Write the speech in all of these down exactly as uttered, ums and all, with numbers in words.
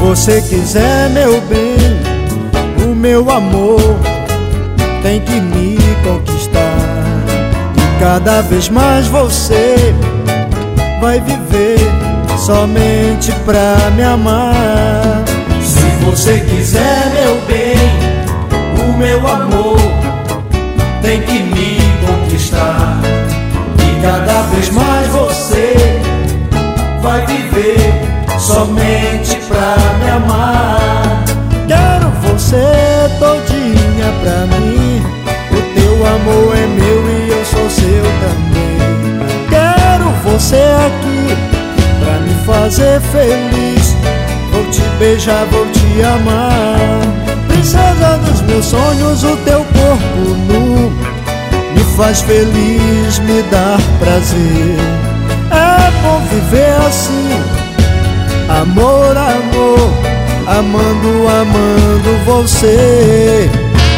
você quiser meu bem, o meu amor tem que me conquistar. E cada vez mais você vai viver somente pra me amar. Se você quiser meu bem, o meu amor tem que me conquistar. E cada vez mais você vai viver somente pra me amar. Quero você todinha pra mim, o teu amor é meu e eu sou seu também. Quero você aqui pra me fazer feliz, vou te beijar, vou te amar. Princesa dos meus sonhos, o teu corpo nu me faz feliz, me dá prazer. É bom viver assim, amor, amor, amando, amando você.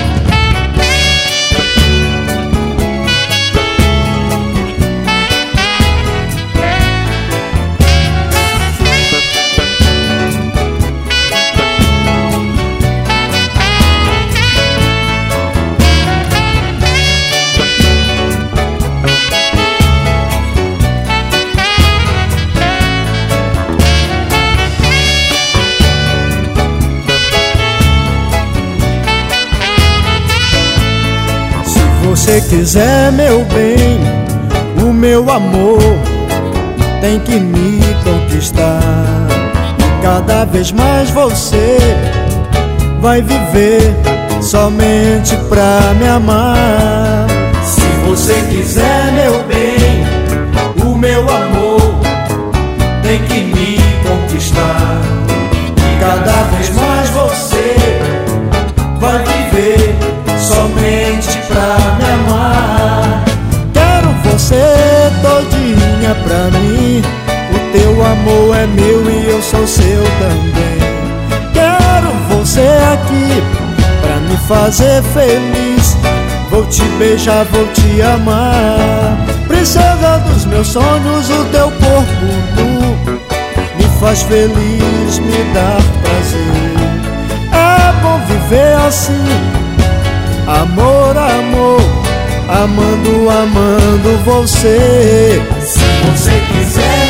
Se você quiser meu bem, o meu amor tem que me conquistar. E cada vez mais você vai viver somente pra me amar. Se você quiser meu bem, o meu amor tem que me conquistar. E cada vez mais você vai viver somente pra me amar. Quero você todinha pra mim, o teu amor é meu e eu sou seu também. Quero você aqui pra me fazer feliz, vou te beijar, vou te amar. Princesa dos meus sonhos, o teu corpo nu me faz feliz, me dá prazer. É bom viver assim, amor, amor, amando, amando você. Se você quiser